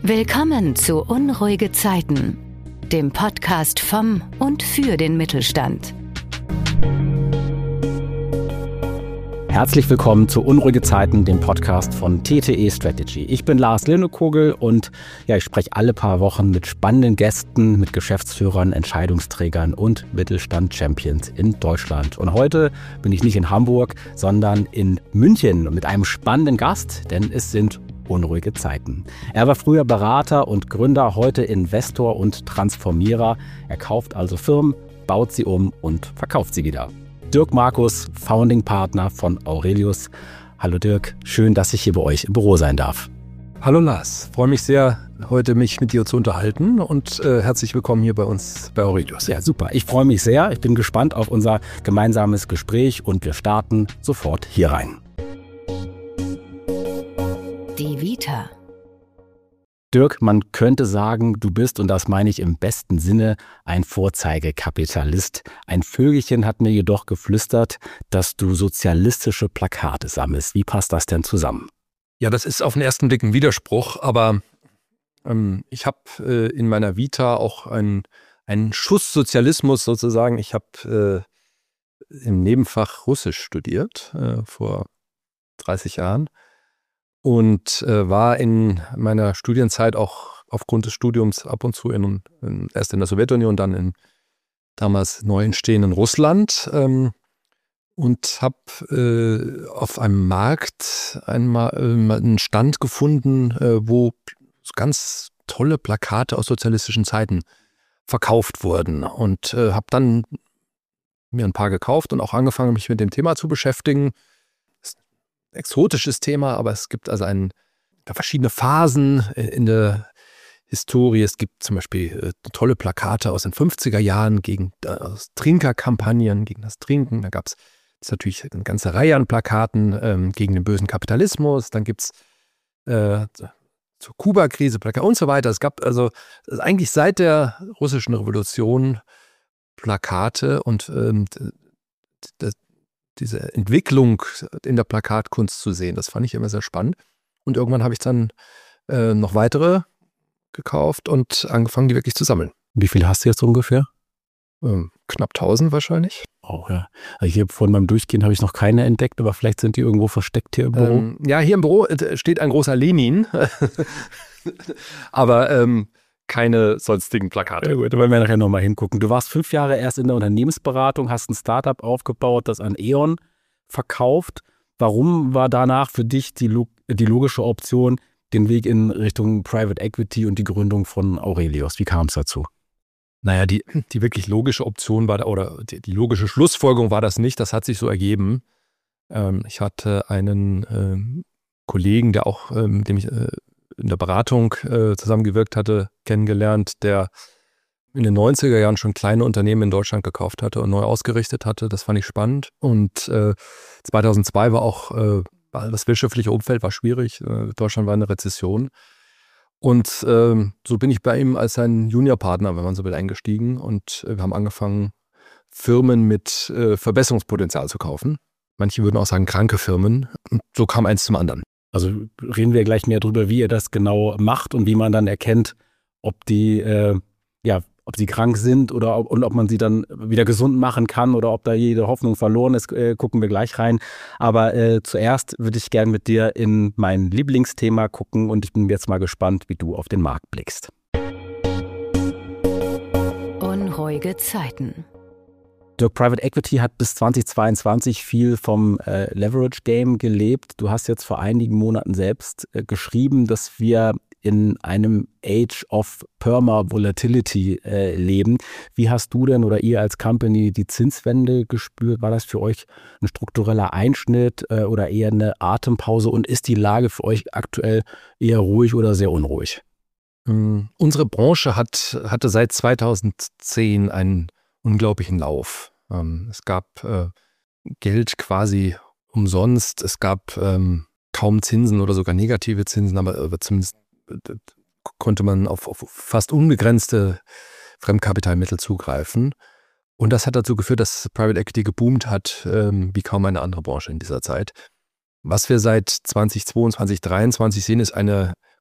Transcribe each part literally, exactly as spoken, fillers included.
Willkommen zu Unruhige Zeiten, dem Podcast vom und für den Mittelstand. Herzlich willkommen zu Unruhige Zeiten, dem Podcast von T T E Strategy. Ich bin Lars Lindekogel und ja, ich spreche alle paar Wochen mit spannenden Gästen, mit Geschäftsführern, Entscheidungsträgern und Mittelstand-Champions in Deutschland. Und heute bin ich nicht in Hamburg, sondern in München mit einem spannenden Gast, denn es sind unruhige Zeiten. Er war früher Berater und Gründer, heute Investor und Transformierer. Er kauft also Firmen, baut sie um und verkauft sie wieder. Dirk Markus, Founding Partner von Aurelius. Hallo Dirk, schön, dass ich hier bei euch im Büro sein darf. Hallo Lars, freue mich sehr, heute mich mit dir zu unterhalten und äh, herzlich willkommen hier bei uns bei Aurelius. Ja, super. Ich freue mich sehr. Ich bin gespannt auf unser gemeinsames Gespräch und wir starten sofort hier rein. Die Vita. Dirk, man könnte sagen, du bist, und das meine ich im besten Sinne, ein Vorzeigekapitalist. Ein Vögelchen hat mir jedoch geflüstert, dass du sozialistische Plakate sammelst. Wie passt das denn zusammen? Ja, das ist auf den ersten Blick ein Widerspruch, aber ähm, ich habe äh, in meiner Vita auch einen, einen Schuss Sozialismus sozusagen. Ich habe äh, im Nebenfach Russisch studiert, äh, vor dreißig Jahren. Und äh, war in meiner Studienzeit auch aufgrund des Studiums ab und zu in, in erst in der Sowjetunion, dann in damals neu entstehenden Russland ähm, und habe äh, auf einem Markt einmal äh, einen Stand gefunden, äh, wo ganz tolle Plakate aus sozialistischen Zeiten verkauft wurden und äh, habe dann mir ein paar gekauft und auch angefangen, mich mit dem Thema zu beschäftigen. Exotisches Thema, aber es gibt also ein, verschiedene Phasen in der Historie. Es gibt zum Beispiel äh, tolle Plakate aus den fünfziger Jahren gegen äh, Trinkerkampagnen, gegen das Trinken. Da gab es natürlich eine ganze Reihe an Plakaten ähm, gegen den bösen Kapitalismus. Dann gibt es äh, zur Kuba-Krise Plakate und so weiter. Es gab also eigentlich seit der russischen Revolution Plakate und ähm, das diese Entwicklung in der Plakatkunst zu sehen. Das fand ich immer sehr spannend. Und irgendwann habe ich dann äh, noch weitere gekauft und angefangen, die wirklich zu sammeln. Wie viel hast du jetzt ungefähr? Ähm, knapp tausend wahrscheinlich. Oh ja. Also hier vor meinem Durchgehen habe ich noch keine entdeckt, aber vielleicht sind die irgendwo versteckt hier im Büro. Ähm, ja, hier im Büro steht ein großer Lenin. aber ähm, keine sonstigen Plakate. Ja gut, da wollen wir nachher nochmal hingucken. Du warst fünf Jahre erst in der Unternehmensberatung, hast ein Startup aufgebaut, das an E.ON verkauft. Warum war danach für dich die, die logische Option, den Weg in Richtung Private Equity und die Gründung von Aurelius? Wie kam es dazu? Naja, die, die wirklich logische Option war, oder die, die logische Schlussfolgerung war das nicht, das hat sich so ergeben. Ähm, ich hatte einen ähm, Kollegen, der auch, ähm, mit dem ich äh, in der Beratung äh, zusammengewirkt hatte, kennengelernt, der in den neunziger Jahren schon kleine Unternehmen in Deutschland gekauft hatte und neu ausgerichtet hatte. Das fand ich spannend. Und äh, zweitausendzwei war auch, äh, das wirtschaftliche Umfeld war schwierig. Äh, Deutschland war in einer Rezession. Und äh, so bin ich bei ihm als sein Juniorpartner, wenn man so will, eingestiegen. Und äh, wir haben angefangen, Firmen mit äh, Verbesserungspotenzial zu kaufen. Manche würden auch sagen, kranke Firmen. Und so kam eins zum anderen. Also reden wir gleich mehr darüber, wie ihr das genau macht und wie man dann erkennt, ob die, äh, ja, ob sie krank sind oder ob, und ob man sie dann wieder gesund machen kann oder ob da jede Hoffnung verloren ist, äh, gucken wir gleich rein. Aber äh, zuerst würde ich gerne mit dir in mein Lieblingsthema gucken und ich bin jetzt mal gespannt, wie du auf den Markt blickst. Unruhige Zeiten. Dirk, Private Equity hat bis zweitausendzweiundzwanzig viel vom äh, Leverage-Game gelebt. Du hast jetzt vor einigen Monaten selbst äh, geschrieben, dass wir in einem Age of Perma-Volatility äh, leben. Wie hast du denn oder ihr als Company die Zinswende gespürt? War das für euch ein struktureller Einschnitt äh, oder eher eine Atempause? Und ist die Lage für euch aktuell eher ruhig oder sehr unruhig? Ähm, unsere Branche hat, hatte seit zweitausendzehn einen unglaublichen Lauf. Ähm, es gab äh, Geld quasi umsonst, es gab ähm, kaum Zinsen oder sogar negative Zinsen, aber, aber zumindest äh, konnte man auf, auf fast unbegrenzte Fremdkapitalmittel zugreifen. Und das hat dazu geführt, dass Private Equity geboomt hat, ähm, wie kaum eine andere Branche in dieser Zeit. Was wir seit zweitausendzweiundzwanzig, zweitausenddreiundzwanzig sehen, ist eine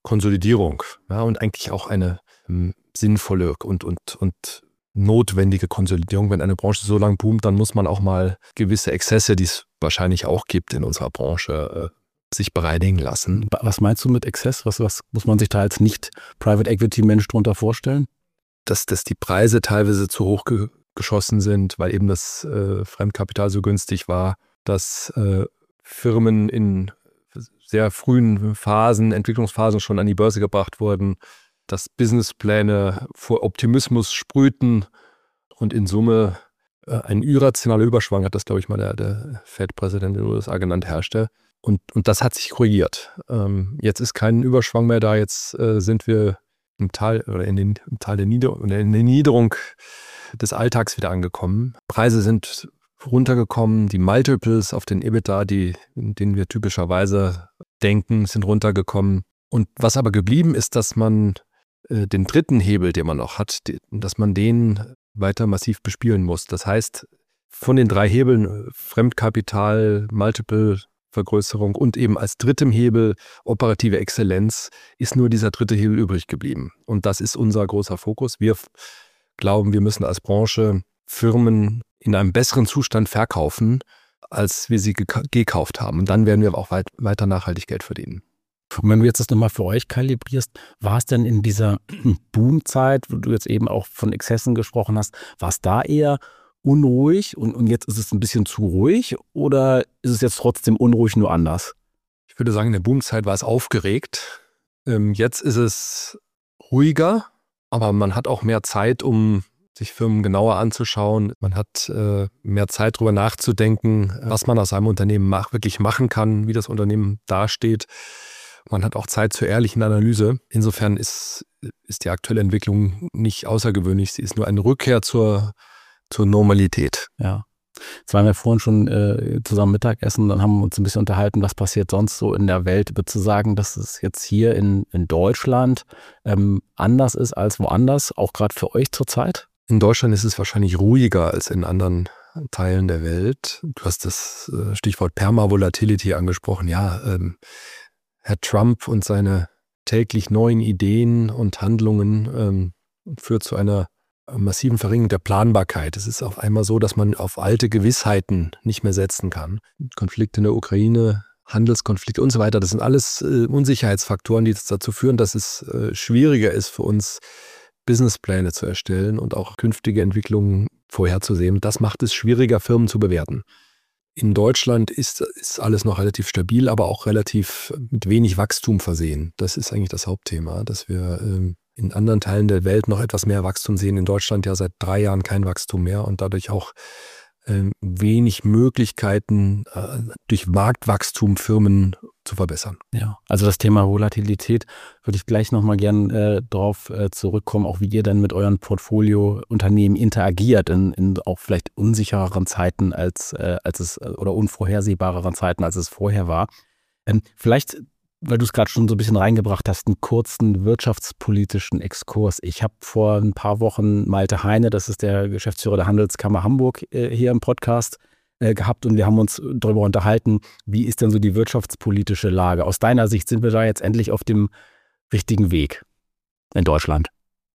Konsolidierung, ja, und eigentlich auch eine ähm, sinnvolle und, und, und notwendige Konsolidierung. Wenn eine Branche so lange boomt, dann muss man auch mal gewisse Exzesse, die es wahrscheinlich auch gibt in unserer Branche, äh, sich bereinigen lassen. Was meinst du mit Exzess? Was, was muss man sich da als Nicht-Private-Equity-Mensch drunter vorstellen? Dass, dass die Preise teilweise zu hoch ge- geschossen sind, weil eben das äh, Fremdkapital so günstig war, dass äh, Firmen in sehr frühen Phasen, Entwicklungsphasen schon an die Börse gebracht wurden, dass Businesspläne vor Optimismus sprühten und in Summe äh, ein irrationaler Überschwang, hat das, glaube ich, mal der, der Fed-Präsident in den U S A genannt, herrschte. Und, und das hat sich korrigiert. Ähm, jetzt ist kein Überschwang mehr da, jetzt äh, sind wir im Tal oder in den, im Tal der, Nieder- oder in der Niederung des Alltags wieder angekommen. Preise sind runtergekommen, die Multiples auf den EBITDA, die, in denen wir typischerweise denken, sind runtergekommen. Und was aber geblieben ist, dass man äh, den dritten Hebel, den man noch hat, die, dass man den weiter massiv bespielen muss. Das heißt, von den drei Hebeln, Fremdkapital, Multiple, Vergrößerung und eben als drittem Hebel operative Exzellenz, ist nur dieser dritte Hebel übrig geblieben. Und das ist unser großer Fokus. Wir glauben, wir müssen als Branche Firmen in einem besseren Zustand verkaufen, als wir sie geka- gekauft haben. Und dann werden wir auch weit, weiter nachhaltig Geld verdienen. Und wenn du jetzt das nochmal für euch kalibrierst, war es denn in dieser Boomzeit, wo du jetzt eben auch von Exzessen gesprochen hast, war es da eher unruhig und, und jetzt ist es ein bisschen zu ruhig oder ist es jetzt trotzdem unruhig, nur anders? Ich würde sagen, in der Boomzeit war es aufgeregt. Ähm, jetzt ist es ruhiger, aber man hat auch mehr Zeit, um sich Firmen genauer anzuschauen. Man hat äh, mehr Zeit, darüber nachzudenken, was man aus einem Unternehmen mach, wirklich machen kann, wie das Unternehmen dasteht. Man hat auch Zeit zur ehrlichen Analyse. Insofern ist, ist die aktuelle Entwicklung nicht außergewöhnlich. Sie ist nur eine Rückkehr zur, zur Normalität. Ja. Jetzt waren wir vorhin schon äh, zusammen Mittagessen, dann haben wir uns ein bisschen unterhalten, was passiert sonst so in der Welt. Würdest du sagen, dass es jetzt hier in, in Deutschland ähm, anders ist als woanders, auch gerade für euch zurzeit? In Deutschland ist es wahrscheinlich ruhiger als in anderen Teilen der Welt. Du hast das äh, Stichwort Permavolatility angesprochen. Ja, ähm, Herr Trump und seine täglich neuen Ideen und Handlungen ähm, führt zu einer massiven Verringerung der Planbarkeit. Es ist auf einmal so, dass man auf alte Gewissheiten nicht mehr setzen kann. Konflikte in der Ukraine, Handelskonflikte und so weiter, das sind alles äh, Unsicherheitsfaktoren, die dazu führen, dass es äh, schwieriger ist für uns, Businesspläne zu erstellen und auch künftige Entwicklungen vorherzusehen. Das macht es schwieriger, Firmen zu bewerten. In Deutschland ist, ist alles noch relativ stabil, aber auch relativ mit wenig Wachstum versehen. Das ist eigentlich das Hauptthema, dass wir ähm, in anderen Teilen der Welt noch etwas mehr Wachstum sehen. In Deutschland ja seit drei Jahren kein Wachstum mehr und dadurch auch ähm, wenig Möglichkeiten, äh, durch Marktwachstum Firmen zu verbessern. Ja, also das Thema Volatilität würde ich gleich nochmal gern äh, drauf äh, zurückkommen, auch wie ihr dann mit euren Portfolio-Unternehmen interagiert in, in auch vielleicht unsichereren Zeiten als, äh, als es oder unvorhersehbareren Zeiten, als es vorher war. Ähm, vielleicht, weil du es gerade schon so ein bisschen reingebracht hast, einen kurzen wirtschaftspolitischen Exkurs. Ich habe vor ein paar Wochen Malte Heine, das ist der Geschäftsführer der Handelskammer Hamburg, äh, hier im Podcast gehabt und wir haben uns darüber unterhalten, wie ist denn so die wirtschaftspolitische Lage? Aus deiner Sicht sind wir da jetzt endlich auf dem richtigen Weg in Deutschland?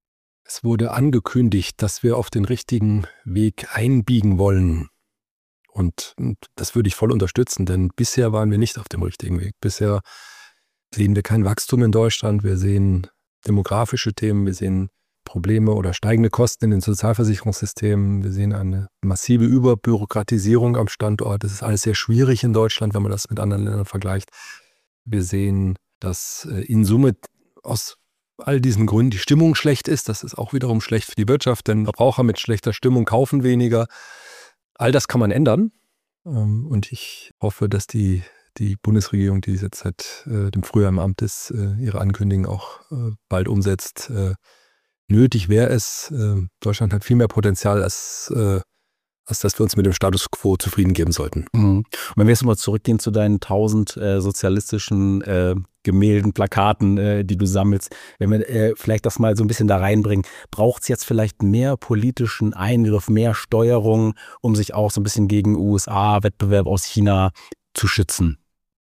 Es wurde angekündigt, dass wir auf den richtigen Weg einbiegen wollen. Und das würde ich voll unterstützen, denn bisher waren wir nicht auf dem richtigen Weg. Bisher sehen wir kein Wachstum in Deutschland, wir sehen demografische Themen, wir sehen Probleme oder steigende Kosten in den Sozialversicherungssystemen. Wir sehen eine massive Überbürokratisierung am Standort. Das ist alles sehr schwierig in Deutschland, wenn man das mit anderen Ländern vergleicht. Wir sehen, dass in Summe aus all diesen Gründen die Stimmung schlecht ist. Das ist auch wiederum schlecht für die Wirtschaft, denn Verbraucher mit schlechter Stimmung kaufen weniger. All das kann man ändern. Und ich hoffe, dass die, die Bundesregierung, die jetzt seit dem Frühjahr im Amt ist, ihre Ankündigungen auch bald umsetzt. Nötig wäre es. Äh, Deutschland hat viel mehr Potenzial, als, äh, als dass wir uns mit dem Status quo zufrieden geben sollten. Mhm. Und wenn wir jetzt mal zurückgehen zu deinen tausend äh, sozialistischen äh, Gemälden, Plakaten, äh, die du sammelst, wenn wir äh, vielleicht das mal so ein bisschen da reinbringen, braucht es jetzt vielleicht mehr politischen Eingriff, mehr Steuerung, um sich auch so ein bisschen gegen U S A, Wettbewerb aus China zu schützen?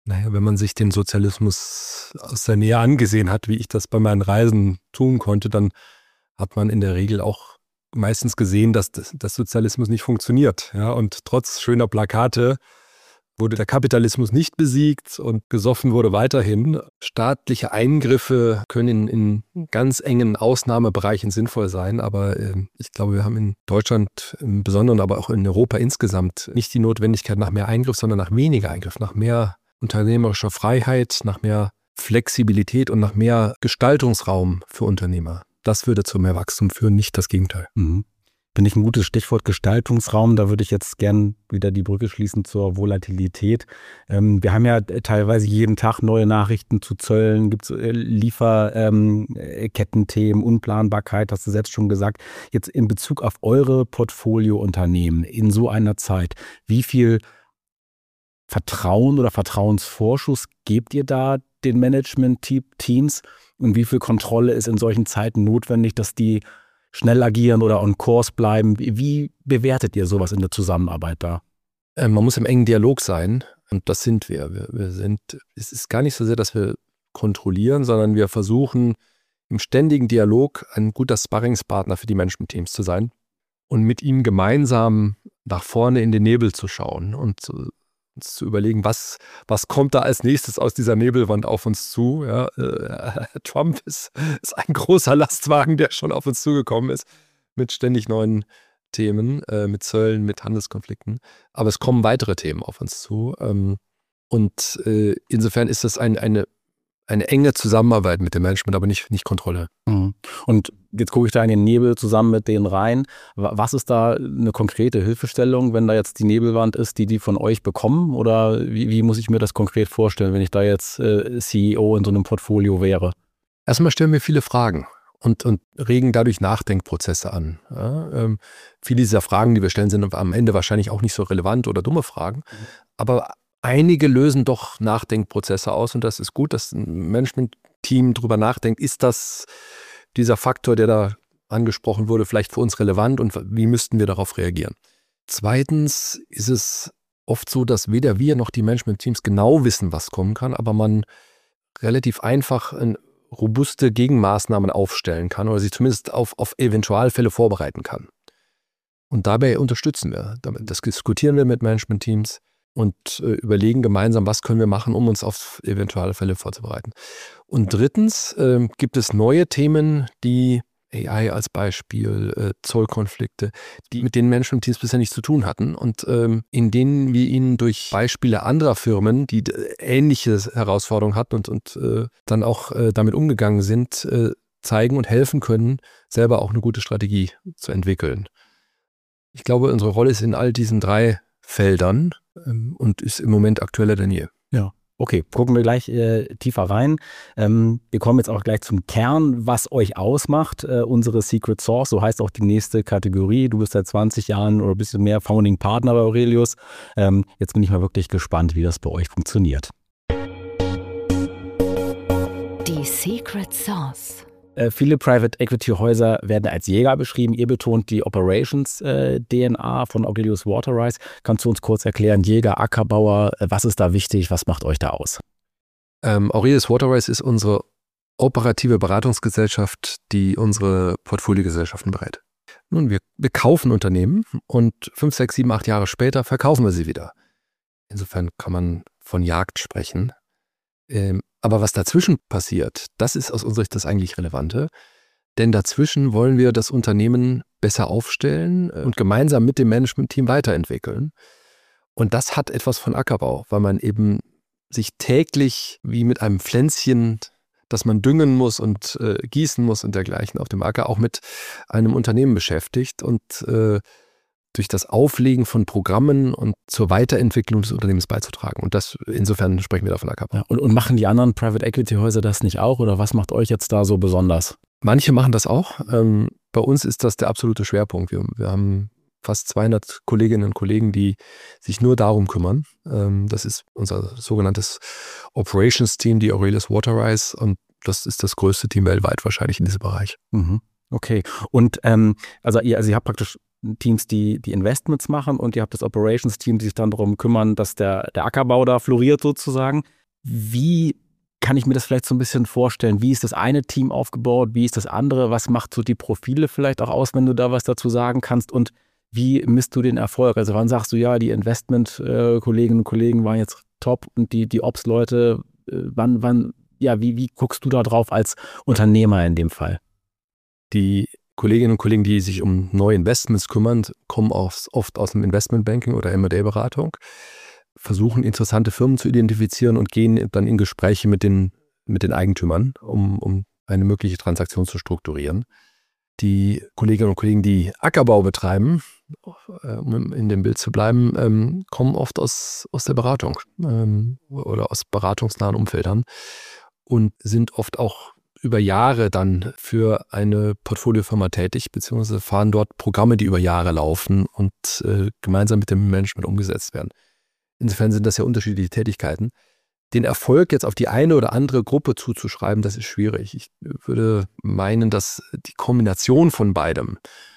Naja, wenn man sich den Sozialismus aus der Nähe angesehen hat, wie ich das bei meinen Reisen tun konnte, dann hat man in der Regel auch meistens gesehen, dass das, das Sozialismus nicht funktioniert. Ja? Und trotz schöner Plakate wurde der Kapitalismus nicht besiegt und gesoffen wurde weiterhin. Staatliche Eingriffe können in, in ganz engen Ausnahmebereichen sinnvoll sein, aber äh, ich glaube, wir haben in Deutschland im Besonderen, aber auch in Europa insgesamt nicht die Notwendigkeit nach mehr Eingriff, sondern nach weniger Eingriff, nach mehr unternehmerischer Freiheit, nach mehr Flexibilität und nach mehr Gestaltungsraum für Unternehmer. Das würde zu mehr Wachstum führen, nicht das Gegenteil. Mhm. Finde ich ein gutes Stichwort, Gestaltungsraum. Da würde ich jetzt gern wieder die Brücke schließen zur Volatilität. Ähm, wir haben ja teilweise jeden Tag neue Nachrichten zu Zöllen, gibt es äh, Lieferkettenthemen, ähm, Unplanbarkeit, hast du selbst schon gesagt. Jetzt in Bezug auf eure Portfoliounternehmen in so einer Zeit, wie viel Vertrauen oder Vertrauensvorschuss gebt ihr da den Management-Teams und wie viel Kontrolle ist in solchen Zeiten notwendig, dass die schnell agieren oder on course bleiben? Wie bewertet ihr sowas in der Zusammenarbeit da? Äh, man muss im engen Dialog sein und das sind wir. wir. Wir sind, es ist gar nicht so sehr, dass wir kontrollieren, sondern wir versuchen im ständigen Dialog ein guter Sparringspartner für die Management-Teams zu sein und mit ihnen gemeinsam nach vorne in den Nebel zu schauen und zu, uns zu überlegen, was, was kommt da als nächstes aus dieser Nebelwand auf uns zu. Ja, äh, Trump ist, ist ein großer Lastwagen, der schon auf uns zugekommen ist, mit ständig neuen Themen, äh, mit Zöllen, mit Handelskonflikten. Aber es kommen weitere Themen auf uns zu. Ähm, und äh, insofern ist das ein, eine, eine enge Zusammenarbeit mit dem Management, aber nicht, nicht Kontrolle. Mhm. Und jetzt gucke ich da in den Nebel zusammen mit denen rein. Was ist da eine konkrete Hilfestellung, wenn da jetzt die Nebelwand ist, die die von euch bekommen? Oder wie, wie muss ich mir das konkret vorstellen, wenn ich da jetzt äh, C E O in so einem Portfolio wäre? Erstmal stellen wir viele Fragen und, und regen dadurch Nachdenkprozesse an. Ja, ähm, viele dieser Fragen, die wir stellen, sind am Ende wahrscheinlich auch nicht so relevant oder dumme Fragen. Mhm. Aber einige lösen doch Nachdenkprozesse aus und das ist gut, dass ein Management-Team drüber nachdenkt, ist das dieser Faktor, der da angesprochen wurde, vielleicht für uns relevant und wie müssten wir darauf reagieren? Zweitens ist es oft so, dass weder wir noch die Management-Teams genau wissen, was kommen kann, aber man relativ einfach ein, robuste Gegenmaßnahmen aufstellen kann oder sich zumindest auf, auf Eventualfälle vorbereiten kann. Und dabei unterstützen wir. Das diskutieren wir mit Management-Teams und äh, überlegen gemeinsam, was können wir machen, um uns auf Eventualfälle vorzubereiten. Und drittens äh, gibt es neue Themen, die A I als Beispiel, äh, Zollkonflikte, die mit den Management-Teams bisher nichts zu tun hatten und ähm, in denen wir ihnen durch Beispiele anderer Firmen, die ähnliche Herausforderungen hatten und, und äh, dann auch äh, damit umgegangen sind, äh, zeigen und helfen können, selber auch eine gute Strategie zu entwickeln. Ich glaube, unsere Rolle ist in all diesen drei Feldern ähm, und ist im Moment aktueller denn je. Ja. Okay, gucken wir gleich äh, tiefer rein. Ähm, wir kommen jetzt auch gleich zum Kern, was euch ausmacht. Äh, unsere Secret Sauce, so heißt auch die nächste Kategorie. Du bist seit zwanzig Jahren oder ein bisschen mehr Founding Partner bei Aurelius. Ähm, jetzt bin ich mal wirklich gespannt, wie das bei euch funktioniert. Die Secret Sauce. Äh, viele Private Equity Häuser werden als Jäger beschrieben. Ihr betont die Operations-D N A von Aurelius Waterrise. Kannst du uns kurz erklären, Jäger, Ackerbauer, äh, was ist da wichtig, was macht euch da aus? Ähm, Aurelius Waterrise ist unsere operative Beratungsgesellschaft, die unsere Portfoliogesellschaften berät. Nun, wir, wir kaufen Unternehmen und fünf, sechs, sieben, acht Jahre später verkaufen wir sie wieder. Insofern kann man von Jagd sprechen. Ähm, aber was dazwischen passiert, das ist aus unserer Sicht das eigentlich Relevante. Denn dazwischen wollen wir das Unternehmen besser aufstellen und gemeinsam mit dem Management-Team weiterentwickeln. Und das hat etwas von Ackerbau, weil man eben sich täglich wie mit einem Pflänzchen, das man düngen muss und äh, gießen muss und dergleichen auf dem Acker, auch mit einem Unternehmen beschäftigt und äh, durch das Auflegen von Programmen und zur Weiterentwicklung des Unternehmens beizutragen. Und das, insofern sprechen wir davon Ackerbau. Ja, und, und machen die anderen Private Equity Häuser das nicht auch? Oder was macht euch jetzt da so besonders? Manche machen das auch. Ähm, bei uns ist das der absolute Schwerpunkt. Wir, wir haben fast zweihundert Kolleginnen und Kollegen, die sich nur darum kümmern. Ähm, das ist unser sogenanntes Operations-Team, die Aurelius Waterrise. Und das ist das größte Team weltweit wahrscheinlich in diesem Bereich. Mhm. Okay. Und ähm, also, ihr, also ihr habt praktisch Teams, die die Investments machen und ihr habt das Operations-Team, die sich dann darum kümmern, dass der, der Ackerbau da floriert sozusagen. Wie kann ich mir das vielleicht so ein bisschen vorstellen? Wie ist das eine Team aufgebaut? Wie ist das andere? Was macht so die Profile vielleicht auch aus, wenn du da was dazu sagen kannst? Und wie misst du den Erfolg? Also wann sagst du, ja, die Investment-Kolleginnen und Kollegen waren jetzt top und die, die Ops-Leute, wann, wann, ja, wie, wie guckst du da drauf als Unternehmer in dem Fall? Die Kolleginnen und Kollegen, die sich um neue Investments kümmern, kommen oft aus dem Investmentbanking oder M und A-Beratung, versuchen interessante Firmen zu identifizieren und gehen dann in Gespräche mit den, mit den Eigentümern, um, um eine mögliche Transaktion zu strukturieren. Die Kolleginnen und Kollegen, die Ackerbau betreiben, um in dem Bild zu bleiben, ähm, kommen oft aus, aus der Beratung ähm, oder aus beratungsnahen Umfeldern und sind oft auch über Jahre dann für eine Portfoliofirma tätig, beziehungsweise fahren dort Programme, die über Jahre laufen und äh, gemeinsam mit dem Management umgesetzt werden. Insofern sind das ja unterschiedliche Tätigkeiten. Den Erfolg jetzt auf die eine oder andere Gruppe zuzuschreiben, das ist schwierig. Ich würde meinen, dass die Kombination von beidem,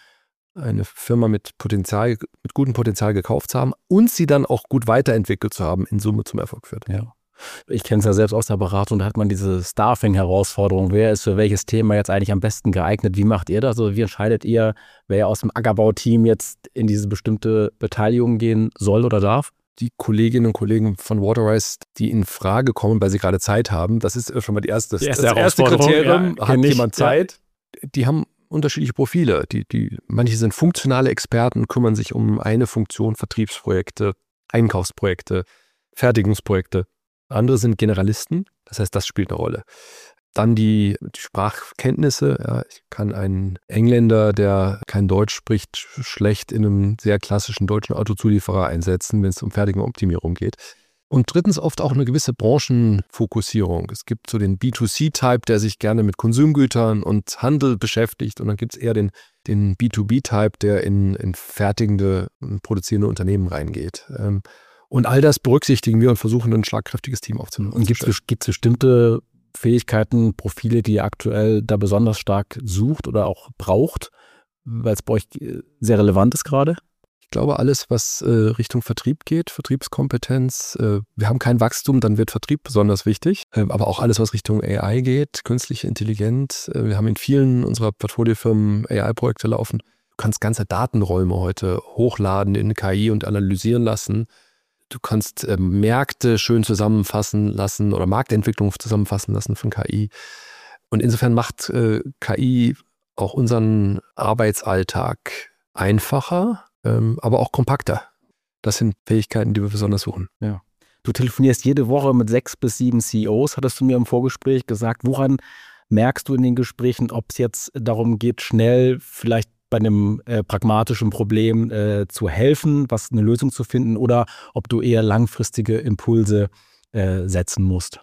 eine Firma mit Potenzial, mit gutem Potenzial gekauft zu haben und sie dann auch gut weiterentwickelt zu haben, in Summe zum Erfolg führt. Ja. Ich kenne es ja selbst aus der Beratung, da hat man diese Staffing-Herausforderung. Wer ist für welches Thema jetzt eigentlich am besten geeignet? Wie macht ihr das? Also wie entscheidet ihr, wer aus dem Ackerbauteam jetzt in diese bestimmte Beteiligung gehen soll oder darf? Die Kolleginnen und Kollegen von Waterrise, die in Frage kommen, weil sie gerade Zeit haben, das ist schon mal die erste, die erste, das erste Kriterium. Ja, hat nicht, jemand Zeit? Ja. Die haben unterschiedliche Profile. Die, die, manche sind funktionale Experten, kümmern sich um eine Funktion, Vertriebsprojekte, Einkaufsprojekte, Fertigungsprojekte. Andere sind Generalisten, das heißt, das spielt eine Rolle. Dann die, die Sprachkenntnisse. Ja, ich kann einen Engländer, der kein Deutsch spricht, schlecht in einem sehr klassischen deutschen Autozulieferer einsetzen, wenn es um Fertigungsoptimierung geht. Und drittens oft auch eine gewisse Branchenfokussierung. Es gibt so den B zwei C-Type, der sich gerne mit Konsumgütern und Handel beschäftigt. Und dann gibt es eher den, den B zwei B-Type, der in, in fertigende, produzierende Unternehmen reingeht. Und all das berücksichtigen wir und versuchen, ein schlagkräftiges Team aufzunehmen. Und gibt es bestimmte Fähigkeiten, Profile, die ihr aktuell da besonders stark sucht oder auch braucht, weil es bei euch sehr relevant ist gerade? Ich glaube, alles, was äh, Richtung Vertrieb geht, Vertriebskompetenz, äh, wir haben kein Wachstum, dann wird Vertrieb besonders wichtig, äh, aber auch alles, was Richtung A I geht, künstliche Intelligenz. Äh, wir haben in vielen unserer Portfoliofirmen A I-Projekte laufen. Du kannst ganze Datenräume heute hochladen in K I und analysieren lassen. Du kannst äh, Märkte schön zusammenfassen lassen oder Marktentwicklung zusammenfassen lassen von K I. Und insofern macht äh, K I auch unseren Arbeitsalltag einfacher, ähm, aber auch kompakter. Das sind Fähigkeiten, die wir besonders suchen. Ja. Du telefonierst jede Woche mit sechs bis sieben C E Os, hattest du mir im Vorgespräch gesagt. Woran merkst du in den Gesprächen, ob es jetzt darum geht, schnell vielleicht bei einem äh, pragmatischen Problem äh, zu helfen, was eine Lösung zu finden, oder ob du eher langfristige Impulse äh, setzen musst?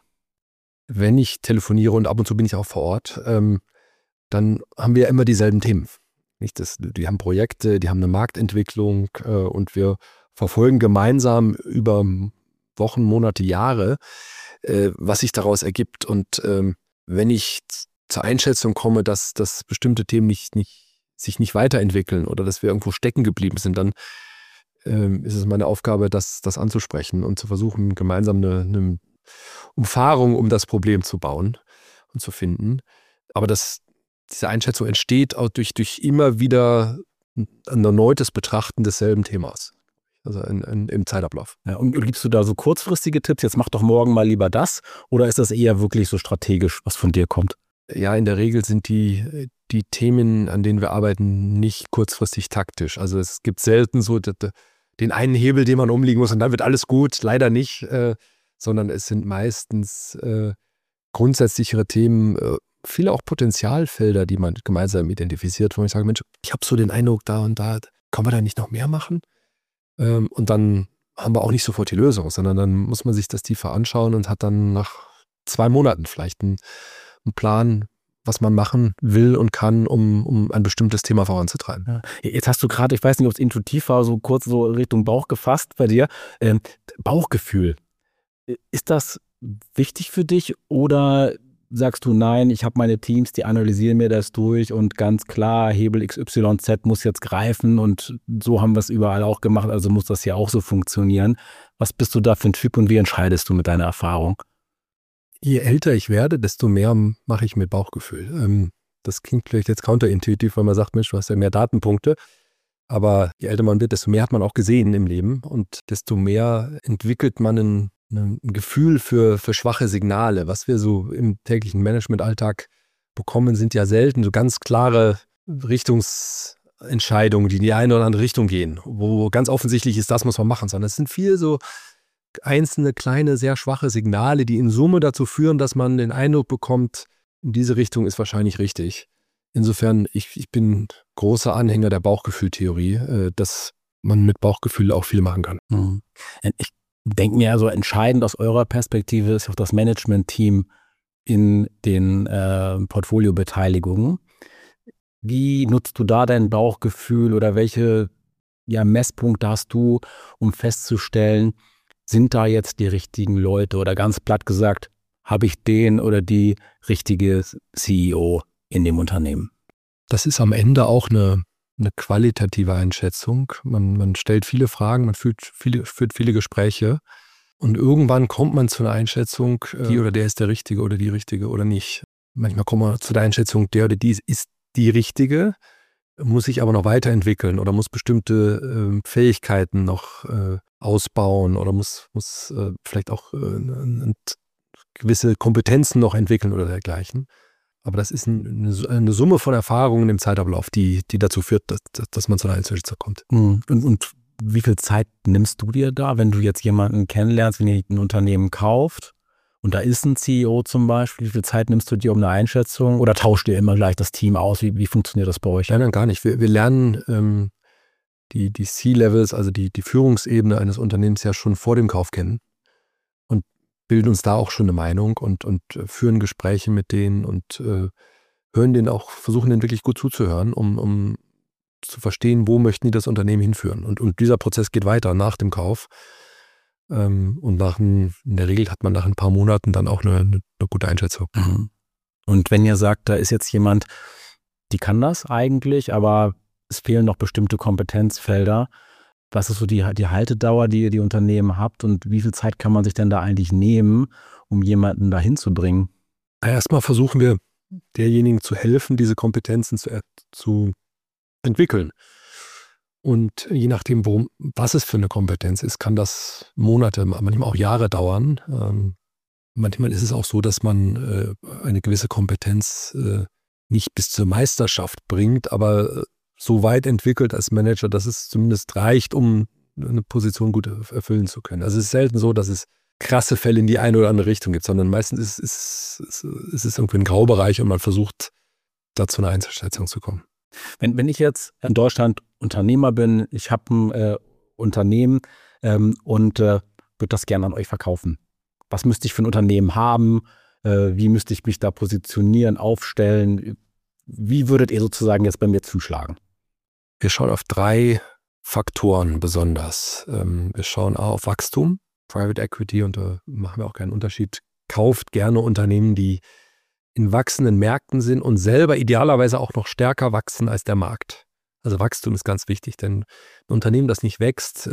Wenn ich telefoniere, und ab und zu bin ich auch vor Ort, ähm, dann haben wir immer dieselben Themen. Nicht das, die haben Projekte, die haben eine Marktentwicklung äh, und wir verfolgen gemeinsam über Wochen, Monate, Jahre, äh, was sich daraus ergibt. Und ähm, wenn ich zur Einschätzung komme, dass, dass bestimmte Themen nicht, nicht sich nicht weiterentwickeln oder dass wir irgendwo stecken geblieben sind, dann ähm, ist es meine Aufgabe, das, das anzusprechen und zu versuchen, gemeinsam eine, eine Umfahrung um das Problem zu bauen und zu finden. Aber das, diese Einschätzung entsteht auch durch, durch immer wieder ein erneutes Betrachten desselben Themas. Also in, in, im Zeitablauf. Ja, und gibst du da so kurzfristige Tipps, jetzt mach doch morgen mal lieber das, oder ist das eher wirklich so strategisch, was von dir kommt? Ja, in der Regel sind die, die Themen, an denen wir arbeiten, nicht kurzfristig taktisch. Also es gibt selten so den einen Hebel, den man umlegen muss und dann wird alles gut. Leider nicht, äh, sondern es sind meistens äh, grundsätzlichere Themen, äh, viele auch Potenzialfelder, die man gemeinsam identifiziert, wo ich sage, Mensch, ich habe so den Eindruck, da und da, kann man da nicht noch mehr machen? Ähm, und dann haben wir auch nicht sofort die Lösung, sondern dann muss man sich das tiefer anschauen und hat dann nach zwei Monaten vielleicht einen, einen Plan, was man machen will und kann, um, um ein bestimmtes Thema voranzutreiben. Ja. Jetzt hast du gerade, ich weiß nicht, ob es intuitiv war, so kurz so Richtung Bauch gefasst bei dir. Ähm, Bauchgefühl, ist das wichtig für dich oder sagst du, nein, ich habe meine Teams, die analysieren mir das durch und ganz klar, Hebel X Y Z muss jetzt greifen und so haben wir es überall auch gemacht, also muss das ja auch so funktionieren. Was bist du da für ein Typ und wie entscheidest du mit deiner Erfahrung? Je älter ich werde, desto mehr mache ich mit Bauchgefühl. Das klingt vielleicht jetzt counterintuitiv, weil man sagt, Mensch, du hast ja mehr Datenpunkte. Aber je älter man wird, desto mehr hat man auch gesehen im Leben und desto mehr entwickelt man ein, ein Gefühl für, für schwache Signale. Was wir so im täglichen Managementalltag bekommen, sind ja selten so ganz klare Richtungsentscheidungen, die in die eine oder andere Richtung gehen, wo ganz offensichtlich ist, das muss man machen, sondern es sind viel so einzelne kleine, sehr schwache Signale, die in Summe dazu führen, dass man den Eindruck bekommt, in diese Richtung ist wahrscheinlich richtig. Insofern, ich, ich bin großer Anhänger der Bauchgefühltheorie, äh, dass man mit Bauchgefühl auch viel machen kann. Mhm. Ich denke mir also, entscheidend aus eurer Perspektive ist auch das Management-Team in den äh, Portfoliobeteiligungen. Wie nutzt du da dein Bauchgefühl oder welche ja, Messpunkte hast du, um festzustellen, sind da jetzt die richtigen Leute oder ganz platt gesagt, habe ich den oder die richtige C E O in dem Unternehmen? Das ist am Ende auch eine, eine qualitative Einschätzung. Man, man stellt viele Fragen, man führt viele, führt viele Gespräche und irgendwann kommt man zu einer Einschätzung, die oder der ist der Richtige oder die Richtige oder nicht. Manchmal kommt man zu der Einschätzung, der oder die ist die Richtige, muss sich aber noch weiterentwickeln oder muss bestimmte äh, Fähigkeiten noch äh, ausbauen oder muss, muss äh, vielleicht auch äh, gewisse Kompetenzen noch entwickeln oder dergleichen. Aber das ist eine, eine Summe von Erfahrungen im Zeitablauf, die, die dazu führt, dass, dass man zu einer Einschätzung kommt. Und, und wie viel Zeit nimmst du dir da, wenn du jetzt jemanden kennenlernst, wenn ihr ein Unternehmen kauft und da ist ein C E O zum Beispiel, wie viel Zeit nimmst du dir um eine Einschätzung oder tauscht ihr immer gleich das Team aus? Wie, wie funktioniert das bei euch? Nein, nein, gar nicht. Wir, wir lernen ähm, die, die C-Levels, also die, die Führungsebene eines Unternehmens ja schon vor dem Kauf kennen. Bilden uns da auch schon eine Meinung und, und führen Gespräche mit denen und äh, hören denen auch, versuchen denen wirklich gut zuzuhören, um, um zu verstehen, wo möchten die das Unternehmen hinführen. Und, und dieser Prozess geht weiter nach dem Kauf. Ähm, und nach ein, in der Regel hat man nach ein paar Monaten dann auch eine, eine, eine gute Einschätzung. Mhm. Und wenn ihr sagt, da ist jetzt jemand, die kann das eigentlich, aber es fehlen noch bestimmte Kompetenzfelder, was ist so die, die Haltedauer, die ihr die Unternehmen habt und wie viel Zeit kann man sich denn da eigentlich nehmen, um jemanden da hinzubringen? Erstmal versuchen wir, derjenigen zu helfen, diese Kompetenzen zu, zu entwickeln. Und je nachdem, worum, was es für eine Kompetenz ist, kann das Monate, manchmal auch Jahre dauern. Ähm, manchmal ist es auch so, dass man äh, eine gewisse Kompetenz äh, nicht bis zur Meisterschaft bringt, aber so weit entwickelt als Manager, dass es zumindest reicht, um eine Position gut erfüllen zu können. Also es ist selten so, dass es krasse Fälle in die eine oder andere Richtung gibt, sondern meistens ist, ist, ist, ist es irgendwie ein Graubereich und man versucht, da zu einer Einzelschätzung zu kommen. Wenn, wenn ich jetzt in Deutschland Unternehmer bin, ich habe ein äh, Unternehmen ähm, und äh, würde das gerne an euch verkaufen. Was müsste ich für ein Unternehmen haben? Äh, wie müsste ich mich da positionieren, aufstellen? Wie würdet ihr sozusagen jetzt bei mir zuschlagen? Wir schauen auf drei Faktoren besonders. Wir schauen auch auf Wachstum, Private Equity, und da machen wir auch keinen Unterschied. Kauft gerne Unternehmen, die in wachsenden Märkten sind und selber idealerweise auch noch stärker wachsen als der Markt. Also Wachstum ist ganz wichtig, denn ein Unternehmen, das nicht wächst,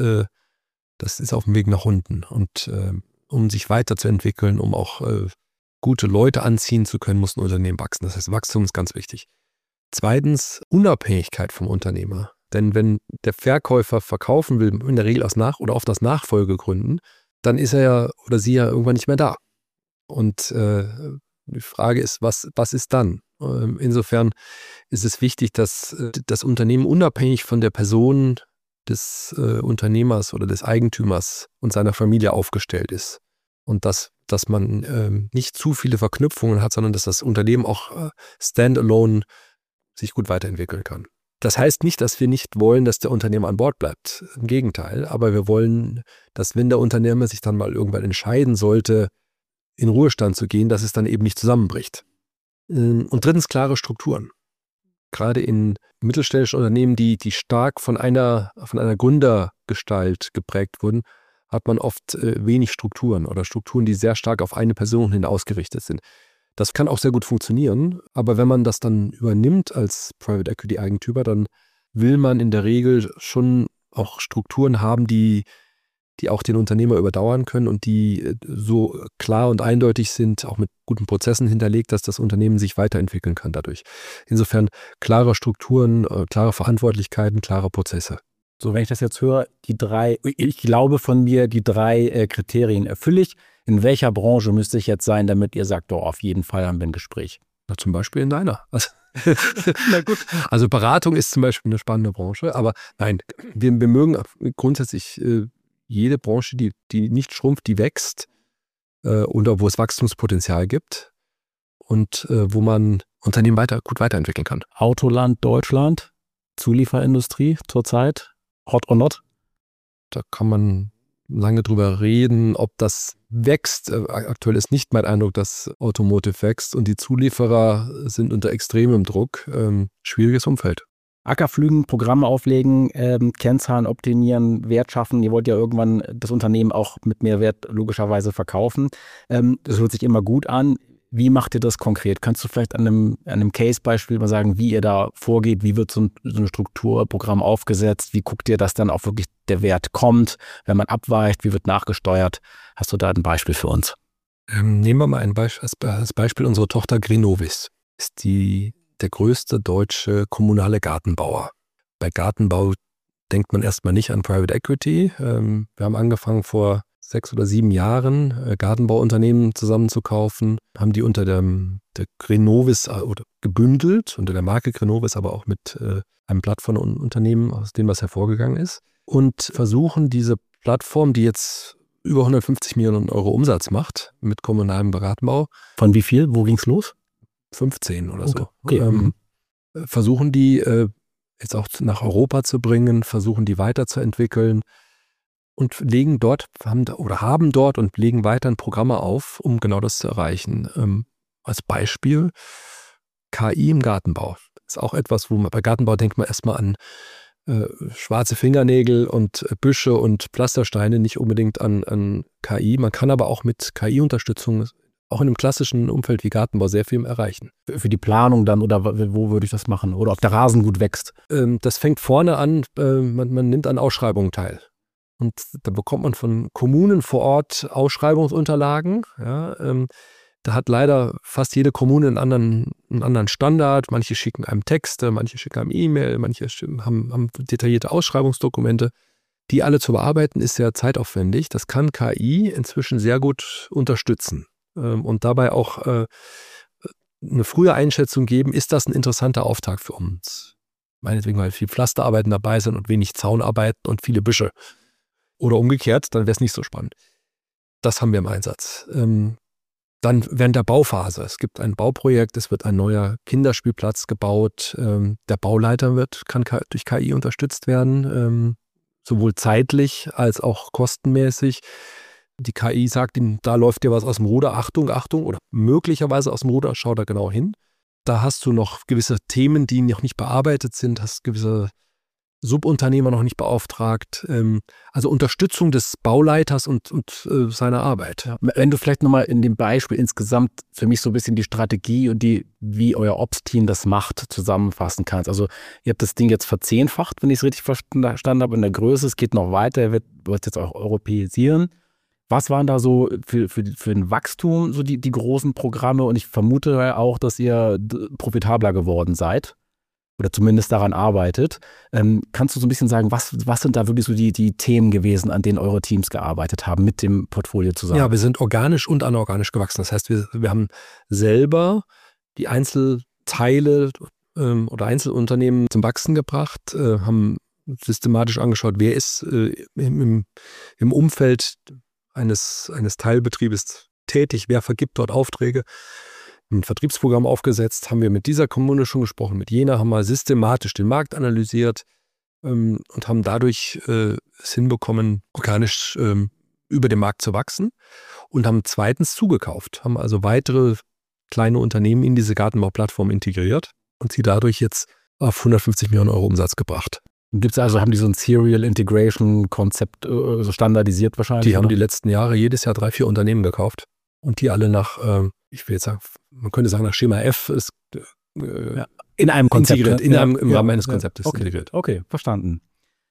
das ist auf dem Weg nach unten. Und um sich weiterzuentwickeln, um auch gute Leute anziehen zu können, muss ein Unternehmen wachsen. Das heißt, Wachstum ist ganz wichtig. Zweitens, Unabhängigkeit vom Unternehmer. Denn wenn der Verkäufer verkaufen will, in der Regel aus Nach- oder oft aus Nachfolgegründen, dann ist er ja oder sie ja irgendwann nicht mehr da. Und äh, die Frage ist, was, was ist dann? Ähm, insofern ist es wichtig, dass äh, das Unternehmen unabhängig von der Person des äh, Unternehmers oder des Eigentümers und seiner Familie aufgestellt ist. Und dass, dass man äh, nicht zu viele Verknüpfungen hat, sondern dass das Unternehmen auch äh, standalone sich gut weiterentwickeln kann. Das heißt nicht, dass wir nicht wollen, dass der Unternehmer an Bord bleibt. Im Gegenteil. Aber wir wollen, dass wenn der Unternehmer sich dann mal irgendwann entscheiden sollte, in Ruhestand zu gehen, dass es dann eben nicht zusammenbricht. Und drittens, klare Strukturen. Gerade in mittelständischen Unternehmen, die, die stark von einer, von einer Gründergestalt geprägt wurden, hat man oft äh, wenig Strukturen oder Strukturen, die sehr stark auf eine Person hin ausgerichtet sind. Das kann auch sehr gut funktionieren, aber wenn man das dann übernimmt als Private Equity Eigentümer, dann will man in der Regel schon auch Strukturen haben, die, die auch den Unternehmer überdauern können und die so klar und eindeutig sind, auch mit guten Prozessen hinterlegt, dass das Unternehmen sich weiterentwickeln kann dadurch. Insofern klare Strukturen, klare Verantwortlichkeiten, klare Prozesse. So, wenn ich das jetzt höre, die drei, ich glaube von mir, die drei äh, Kriterien erfülle ich. In welcher Branche müsste ich jetzt sein, damit ihr sagt, oh, auf jeden Fall haben wir ein Gespräch? Na, zum Beispiel in deiner. Also, na gut. Also Beratung ist zum Beispiel eine spannende Branche, aber nein, wir, wir mögen grundsätzlich äh, jede Branche, die, die nicht schrumpft, die wächst äh, oder wo es Wachstumspotenzial gibt und äh, wo man Unternehmen weiter, gut weiterentwickeln kann. Autoland Deutschland, Zulieferindustrie zurzeit? Hot or not? Da kann man lange drüber reden, ob das wächst. Aktuell ist nicht mein Eindruck, dass Automotive wächst und die Zulieferer sind unter extremem Druck. Ähm, schwieriges Umfeld. Ackerpflügen, Programme auflegen, ähm, Kennzahlen optimieren, Wert schaffen. Ihr wollt ja irgendwann das Unternehmen auch mit Mehrwert logischerweise verkaufen. Ähm, das hört sich immer gut an. Wie macht ihr das konkret? Kannst du vielleicht an einem, an einem Case-Beispiel mal sagen, wie ihr da vorgeht? Wie wird so ein, so ein Strukturprogramm aufgesetzt? Wie guckt ihr, dass dann auch wirklich der Wert kommt, wenn man abweicht? Wie wird nachgesteuert? Hast du da ein Beispiel für uns? Ähm, nehmen wir mal ein Be- als Beispiel unsere Tochter Grenovis. Ist die, der größte deutsche kommunale Gartenbauer. Bei Gartenbau denkt man erstmal nicht an Private Equity. Ähm, wir haben angefangen vor sechs oder sieben Jahren äh, Gartenbauunternehmen zusammenzukaufen, haben die unter der, der Grenovis äh, oder gebündelt, unter der Marke Grenovis, aber auch mit äh, einem Plattformunternehmen, aus dem was hervorgegangen ist, und versuchen diese Plattform, die jetzt über hundertfünfzig Millionen Euro Umsatz macht, mit kommunalem Gartenbau. Von wie viel? Wo ging's los? fünfzehn oder okay. so. Okay. Ähm, versuchen die äh, jetzt auch nach Europa zu bringen, versuchen die weiterzuentwickeln. Und legen dort, haben oder haben dort und legen weiterhin Programme auf, um genau das zu erreichen. Ähm, als Beispiel K I im Gartenbau. Das ist auch etwas, wo man bei Gartenbau denkt man erstmal an äh, schwarze Fingernägel und äh, Büsche und Pflastersteine, nicht unbedingt an, an K I. Man kann aber auch mit K I-Unterstützung, auch in einem klassischen Umfeld wie Gartenbau, sehr viel erreichen. Für die Planung dann oder wo würde ich das machen? Oder ob der Rasen gut wächst? Ähm, das fängt vorne an, äh, man, man nimmt an Ausschreibungen teil. Und da bekommt man von Kommunen vor Ort Ausschreibungsunterlagen. Ja, ähm, da hat leider fast jede Kommune einen anderen, einen anderen Standard. Manche schicken einem Texte, manche schicken einem E-Mail, manche haben, haben detaillierte Ausschreibungsdokumente. Die alle zu bearbeiten, ist sehr zeitaufwendig. Das kann K I inzwischen sehr gut unterstützen ähm, und dabei auch äh, eine frühe Einschätzung geben, ist das ein interessanter Auftrag für uns? Meinetwegen, weil viel Pflasterarbeiten dabei sind und wenig Zaunarbeiten und viele Büsche. Oder umgekehrt, dann wäre es nicht so spannend. Das haben wir im Einsatz. Ähm, dann während der Bauphase. Es gibt ein Bauprojekt, es wird ein neuer Kinderspielplatz gebaut. Ähm, der Bauleiter wird, kann K- durch K I unterstützt werden, ähm, sowohl zeitlich als auch kostenmäßig. Die K I sagt ihm, da läuft dir was aus dem Ruder, Achtung, Achtung, oder möglicherweise aus dem Ruder, schau da genau hin. Da hast du noch gewisse Themen, die noch nicht bearbeitet sind, hast gewisse Subunternehmer noch nicht beauftragt. Ähm, also Unterstützung des Bauleiters und, und äh, seiner Arbeit. Ja. Wenn du vielleicht nochmal in dem Beispiel insgesamt für mich so ein bisschen die Strategie und die, wie euer Ops-Team das macht, zusammenfassen kannst. Also ihr habt das Ding jetzt verzehnfacht, wenn ich es richtig verstanden habe, in der Größe. Es geht noch weiter, ihr wollt jetzt auch europäisieren. Was waren da so für, für, für ein Wachstum so die, die großen Programme? Und ich vermute auch, dass ihr profitabler geworden seid. Oder zumindest daran arbeitet. Ähm, kannst du so ein bisschen sagen, was, was sind da wirklich so die, die Themen gewesen, an denen eure Teams gearbeitet haben, mit dem Portfolio zusammen? Ja, wir sind organisch und anorganisch gewachsen. Das heißt, wir, wir haben selber die Einzelteile ähm, oder Einzelunternehmen zum Wachsen gebracht, äh, haben systematisch angeschaut, wer ist äh, im, im Umfeld eines, eines Teilbetriebes tätig, wer vergibt dort Aufträge. Ein Vertriebsprogramm aufgesetzt, haben wir mit dieser Kommune schon gesprochen, mit jener haben wir systematisch den Markt analysiert ähm, und haben dadurch äh, es hinbekommen, organisch ähm, über den Markt zu wachsen und haben zweitens zugekauft, haben also weitere kleine Unternehmen in diese Gartenbauplattform integriert und sie dadurch jetzt auf hundertfünfzig Millionen Euro Umsatz gebracht. Gibt's also, haben die so ein Serial Integration Konzept äh, so standardisiert wahrscheinlich? Die haben oder? die letzten Jahre jedes Jahr drei, vier Unternehmen gekauft. und die alle nach, äh, ich will jetzt sagen, man könnte sagen nach Schema F ist äh, ja. in einem Konzept. Integriert, in ja, einem, im ja, Rahmen eines ja. Konzeptes okay. integriert. Okay, verstanden.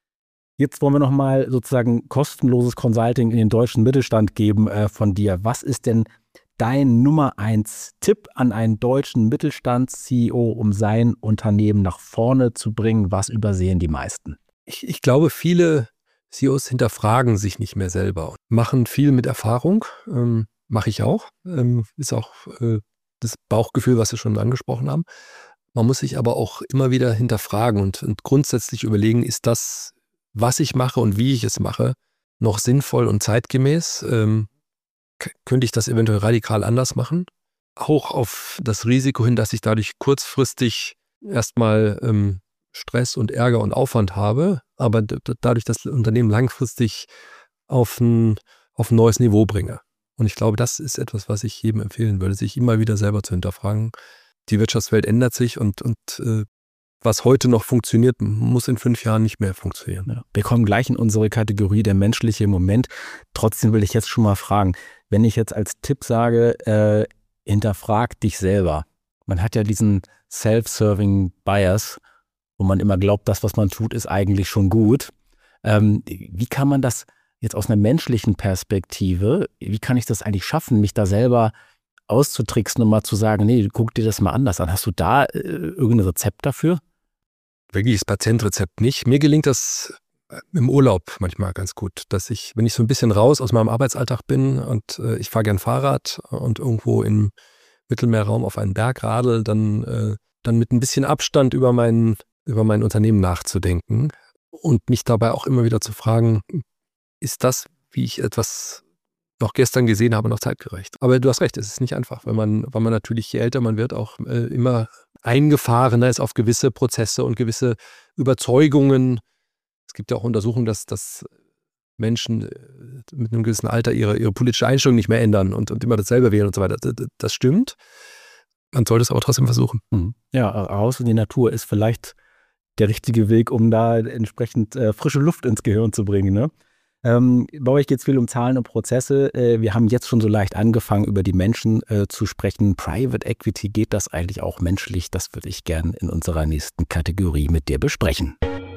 Jetzt wollen wir nochmal sozusagen kostenloses Consulting in den deutschen Mittelstand geben äh, von dir. Was ist denn dein Nummer eins Tipp an einen deutschen Mittelstands-C E O, um sein Unternehmen nach vorne zu bringen? Was übersehen die meisten? Ich, ich glaube, viele C E Os hinterfragen sich nicht mehr selber und machen viel mit Erfahrung. Ähm, mache ich auch. Ähm, ist auch äh, das Bauchgefühl, was wir schon angesprochen haben. Man muss sich aber auch immer wieder hinterfragen und, und grundsätzlich überlegen, ist das, was ich mache und wie ich es mache, noch sinnvoll und zeitgemäß? Ähm, k- könnte ich das eventuell radikal anders machen? Auch auf das Risiko hin, dass ich dadurch kurzfristig erstmal ähm, Stress und Ärger und Aufwand habe, aber d- d- dadurch das Unternehmen langfristig auf ein, auf ein neues Niveau bringe. Und ich glaube, das ist etwas, was ich jedem empfehlen würde, sich immer wieder selber zu hinterfragen. Die Wirtschaftswelt ändert sich und, und äh, was heute noch funktioniert, muss in fünf Jahren nicht mehr funktionieren. Ja. Wir kommen gleich in unsere Kategorie der menschliche Moment. Trotzdem will ich jetzt schon mal fragen, wenn ich jetzt als Tipp sage, äh, hinterfrag dich selber. Man hat ja diesen Self-Serving Bias, wo man immer glaubt, das, was man tut, ist eigentlich schon gut. Ähm, wie kann man das jetzt aus einer menschlichen Perspektive, wie kann ich das eigentlich schaffen, mich da selber auszutricksen und mal zu sagen, nee, guck dir das mal anders an. Hast du da äh, irgendein Rezept dafür? Wirkliches Patientrezept nicht. Mir gelingt das im Urlaub manchmal ganz gut, dass ich, wenn ich so ein bisschen raus aus meinem Arbeitsalltag bin und äh, ich fahre gern Fahrrad und irgendwo im Mittelmeerraum auf einen Berg radel, dann, äh, dann mit ein bisschen Abstand über mein, über mein Unternehmen nachzudenken und mich dabei auch immer wieder zu fragen, ist das, wie ich etwas noch gestern gesehen habe, noch zeitgerecht? Aber du hast recht, es ist nicht einfach, weil man, weil man natürlich, je älter man wird, auch äh, immer eingefahrener ist auf gewisse Prozesse und gewisse Überzeugungen. Es gibt ja auch Untersuchungen, dass, dass Menschen mit einem gewissen Alter ihre, ihre politische Einstellung nicht mehr ändern und, und immer dasselbe wählen und so weiter. Das, das stimmt. Man sollte es aber trotzdem versuchen. Ja, raus in die Natur ist vielleicht der richtige Weg, um da entsprechend äh, frische Luft ins Gehirn zu bringen, ne? Ähm, bei euch geht es viel um Zahlen und Prozesse. Äh, wir haben jetzt schon so leicht angefangen, über die Menschen äh, zu sprechen. Private Equity, geht das eigentlich auch menschlich? Das würde ich gern in unserer nächsten Kategorie mit dir besprechen.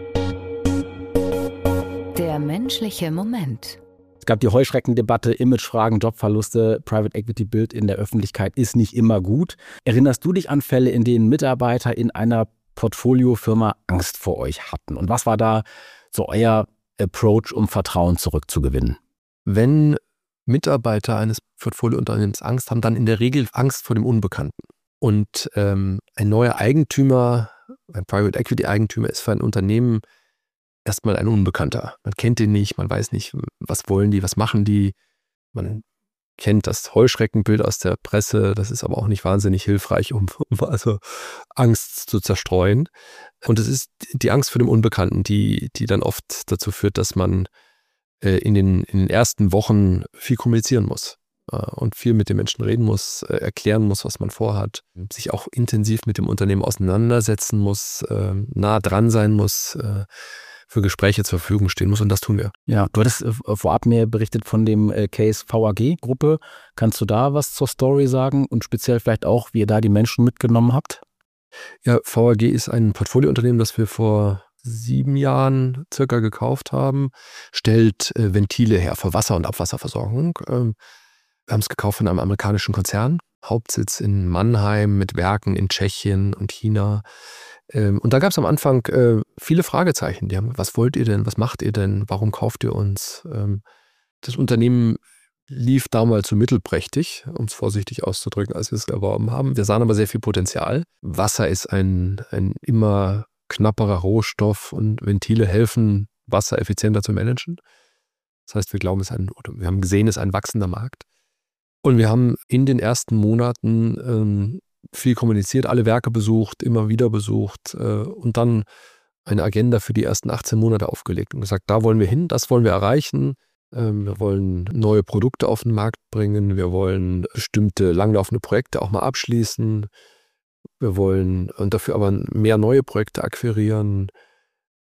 Der menschliche Moment. Es gab die Heuschreckendebatte, Imagefragen, Jobverluste, Private Equity Bild in der Öffentlichkeit ist nicht immer gut. Erinnerst du dich an Fälle, in denen Mitarbeiter in einer Portfoliofirma Angst vor euch hatten? Und was war da so euer Approach, um Vertrauen zurückzugewinnen? Wenn Mitarbeiter eines Portfoliounternehmens Angst haben, dann in der Regel Angst vor dem Unbekannten. Und ähm, ein neuer Eigentümer, ein Private Equity Eigentümer ist für ein Unternehmen erstmal ein Unbekannter. Man kennt den nicht, man weiß nicht, was wollen die, was machen die. Man kennt das Heuschreckenbild aus der Presse, das ist aber auch nicht wahnsinnig hilfreich, um, um also Angst zu zerstreuen. Und es ist die Angst vor dem Unbekannten, die, die dann oft dazu führt, dass man äh, in, den, in den ersten Wochen viel kommunizieren muss äh, und viel mit den Menschen reden muss, äh, erklären muss, was man vorhat, sich auch intensiv mit dem Unternehmen auseinandersetzen muss, äh, nah dran sein muss, äh, für Gespräche zur Verfügung stehen muss, und das tun wir. Ja, du hattest äh, vorab mir berichtet von dem äh, Case V A G-Gruppe. Kannst du da was zur Story sagen und speziell vielleicht auch, wie ihr da die Menschen mitgenommen habt? Ja, V A G ist ein Portfoliounternehmen, das wir vor sieben Jahren circa gekauft haben, stellt äh, Ventile her für Wasser- und Abwasserversorgung. Ähm, wir haben es gekauft von einem amerikanischen Konzern, Hauptsitz in Mannheim mit Werken in Tschechien und China. Ähm, und da gab es am Anfang äh, viele Fragezeichen. Die haben, was wollt ihr denn, was macht ihr denn, warum kauft ihr uns? Ähm, das Unternehmen lief damals so mittelprächtig, um es vorsichtig auszudrücken, als wir es erworben haben. Wir sahen aber sehr viel Potenzial. Wasser ist ein, ein immer knapperer Rohstoff und Ventile helfen, Wasser effizienter zu managen. Das heißt, wir glauben, es ist ein, oder wir haben gesehen, es ist ein wachsender Markt. Und wir haben in den ersten Monaten ähm, viel kommuniziert, alle Werke besucht, immer wieder besucht äh, und dann eine Agenda für die ersten achtzehn Monate aufgelegt und gesagt, da wollen wir hin, das wollen wir erreichen. Ähm, wir wollen neue Produkte auf den Markt bringen, wir wollen bestimmte langlaufende Projekte auch mal abschließen, wir wollen und dafür aber mehr neue Projekte akquirieren.